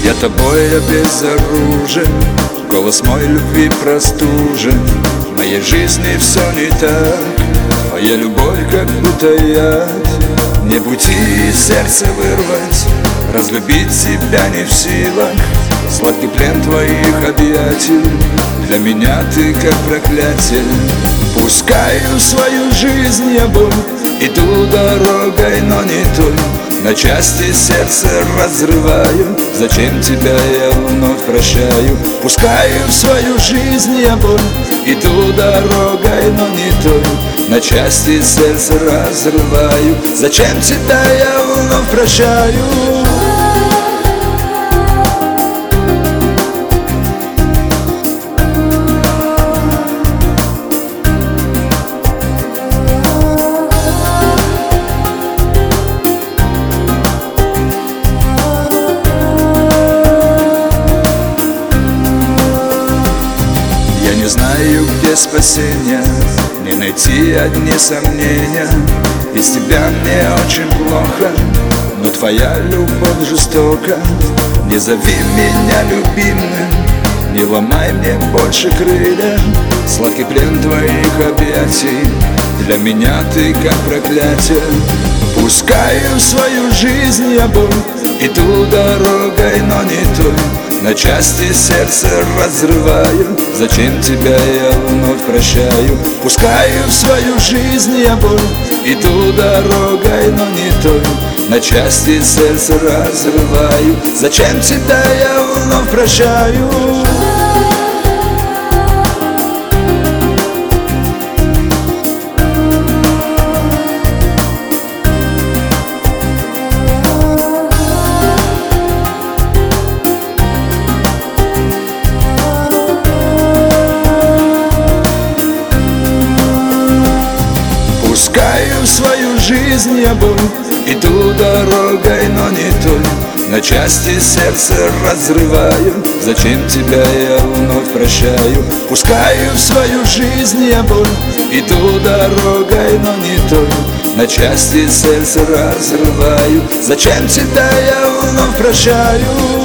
Я тобой обезоружен, голос мой любви простужен. В моей жизни все не так, моя любовь как будто яд. Мне пути из сердца вырвать, разлюбить тебя не в силах. Сладкий плен твоих объятий, для меня ты как проклятие. Пускаю свою жизнь я боль, иду дорогой, но не той. На части сердце разрываю, зачем тебя я вновь прощаю? Пускаю в свою жизнь я боль, иду дорогой, но не той. На части сердце разрываю, зачем тебя я вновь прощаю? Знаю, где спасение, не найти одни сомнения. Без тебя мне очень плохо, но твоя любовь жестока. Не зови меня любимым, не ломай мне больше крылья. Сладкий плен твоих объятий, для меня ты как проклятие. Пускаю свою жизнь я боль, иду дорогой, но не той. На части сердце разрываю, зачем тебя я вновь прощаю? Пускаю в свою жизнь я боль, иду дорогой, но не той. На части сердце разрываю, зачем тебя я вновь прощаю? Пускаю в свою жизнь я боль, иду дорогой, но не той. На части сердце разрываю, зачем тебя я вновь прощаю? Пускаю в свою жизнь я боль, иду дорогой, но не той. На части сердце разрываю, зачем тебя я вновь прощаю?